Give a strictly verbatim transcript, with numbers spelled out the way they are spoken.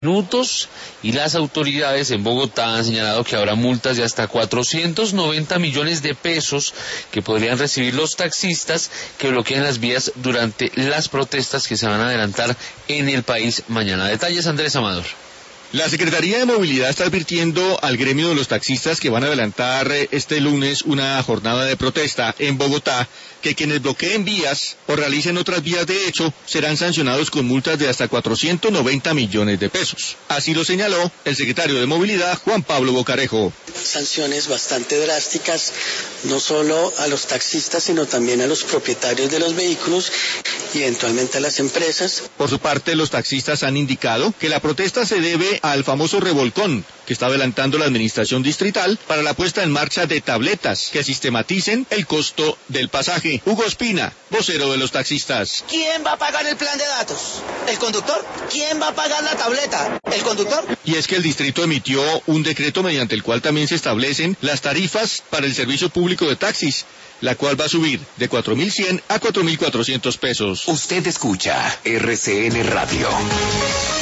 minutos y las autoridades en Bogotá han señalado que habrá multas de hasta cuatrocientos noventa millones de pesos que podrían recibir los taxistas que bloqueen las vías durante las protestas que se van a adelantar en el país mañana. Detalles, Andrés Amador. La Secretaría de Movilidad está advirtiendo al gremio de los taxistas que van a adelantar este lunes una jornada de protesta en Bogotá que quienes bloqueen vías o realicen otras vías de hecho serán sancionados con multas de hasta cuatrocientos noventa millones de pesos. Así lo señaló el secretario de Movilidad, Juan Pablo Bocarejo. Sanciones bastante drásticas, no solo a los taxistas, sino también a los propietarios de los vehículos y eventualmente a las empresas. Por su parte, los taxistas han indicado que la protesta se debe al famoso revolcón que está adelantando la administración distrital para la puesta en marcha de tabletas que sistematicen el costo del pasaje. Hugo Espina, vocero de los taxistas. ¿Quién va a pagar el plan de datos? ¿El conductor? ¿Quién va a pagar la tableta? ¿El conductor? Y es que el distrito emitió un decreto mediante el cual también se establecen las tarifas para el servicio público de taxis, la cual va a subir de cuatro mil cien a cuatro mil cuatrocientos pesos. Usted escucha R C N Radio.